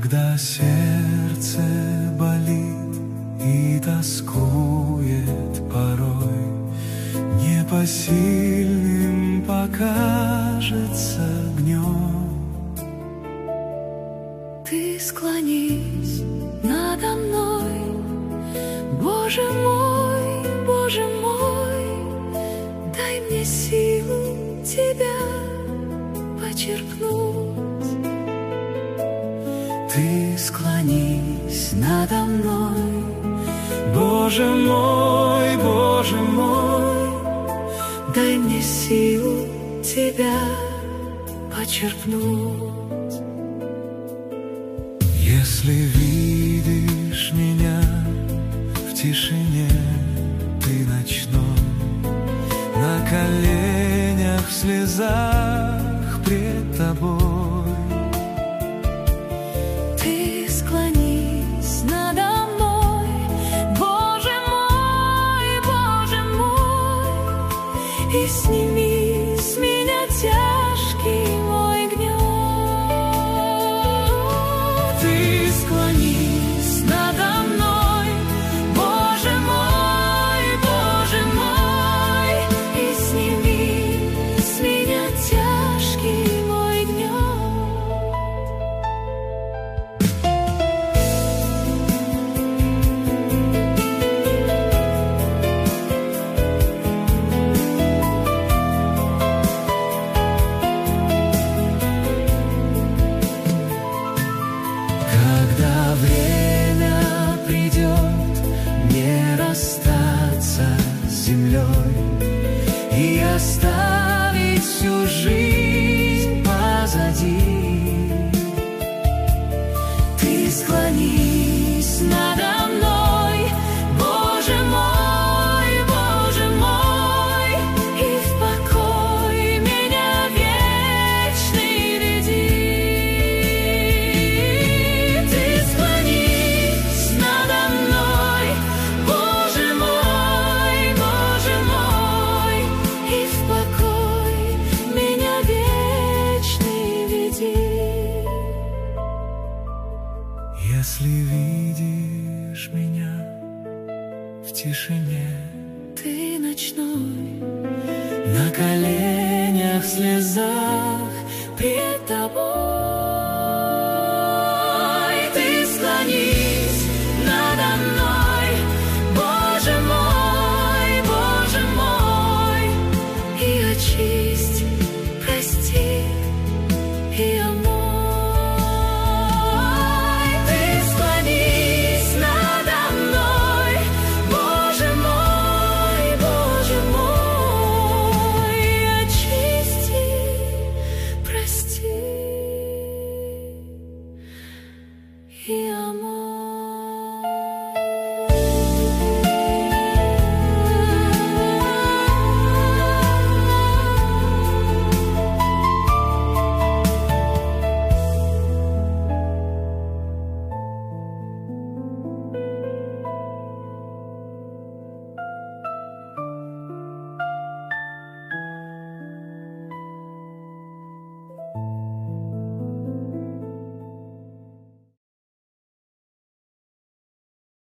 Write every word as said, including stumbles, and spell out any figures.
Когда сердце болит и тоскует порой, непосильным покажется гнев. Ты склонись надо мной, Боже мой, Боже мой, дай мне силу Тебя подчеркнуть. Ты склонись надо мной, Боже мой, Боже мой, дай мне силу Тебя подчеркнуть. Если видишь меня в тишине ты ночной, на коленях в слезах пред тобой, ты склонись надо мной, Боже мой, Боже мой, и сними с меня тяжкий мой гнев. ты склонись надо мной, Боже мой, Боже мой, и сними с меня тяжкий мой гнев. Когда время придет, не расстаться с землей и оставить всю жизнь позади, Ты склонись надо мной, Боже мой, Боже мой, и в покой меня вечный веди. Ты склонись надо мной, Боже мой, Боже мой, и в покой меня вечный веди. если видишь меня в тишине Ты ночной, на коленях в слезах